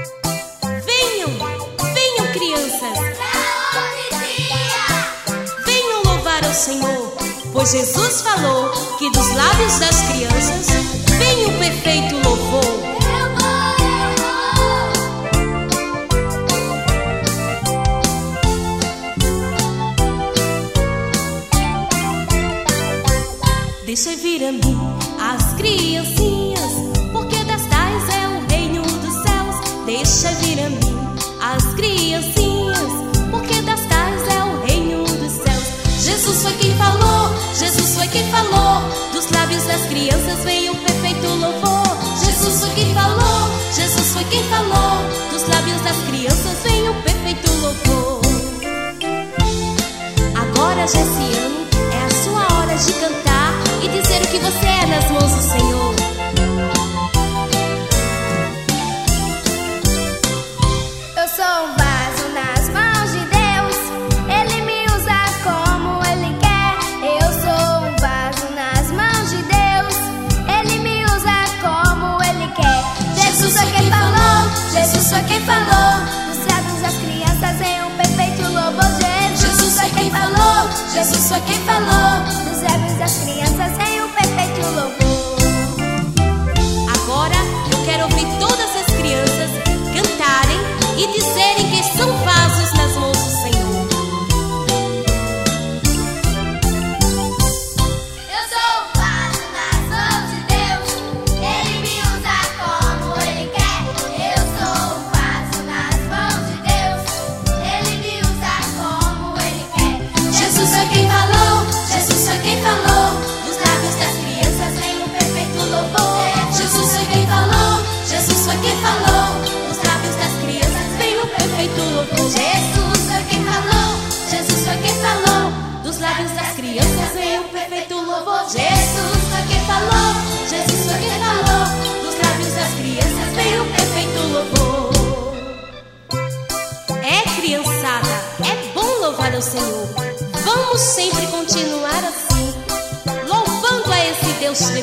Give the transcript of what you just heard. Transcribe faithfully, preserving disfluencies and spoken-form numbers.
Venham, venham, crianças. Venham louvar ao Senhor, pois Jesus falou que dos lábios das crianças vem o perfeito louvor. Deixa vir a mim as criancinhas, porque das tais é o reino dos céus. Deixa vir a mim as criancinhas, porque das tais é o reino dos céus. Jesus foi quem falou, Jesus foi quem falou, dos lábios das crianças vem o perfeito louvor. Jesus foi quem falou, Jesus foi quem falou, dos lábios das crianças vem o perfeito louvor. Agora já esse ano é a sua hora de cantar e dizer o que você é nas mãos do Senhor. Eu sou um vaso nas mãos de Deus, Ele me usa como Ele quer. Eu sou um vaso nas mãos de Deus, Ele me usa como Ele quer. Jesus foi quem falou, Jesus foi quem falou, dos lábios das crianças vem um perfeito louvor. Jesus foi quem falou, Jesus foi quem falou, dos lábios das crianças vem um perfeito louvor. Agora eu quero ouvir todas as crianças cantarem e dizerem que são vasos nas mãos do Senhor. Eu sou um vaso nas mãos de Deus, Ele me usa como Ele quer. Eu sou um vaso nas mãos de Deus, Ele me usa como Ele quer. Jesus foi quem falou, Jesus foi quem falou, dos lábios das crianças vem um perfeito louvor. Jesus foi quem falou, Jesus foi quem falou, dos lábios das crianças vem um perfeito louvor. Jesus foi quem falou, Jesus foi quem falou, dos lábios das crianças vem um perfeito louvor. Jesus foi quem falou, Jesus foi quem falou, dos lábios das crianças vem um perfeito louvor. É, criançada, é bom louvar ao Senhor. Vamos sempre continuar assim, louvando a esse Deus tremendo.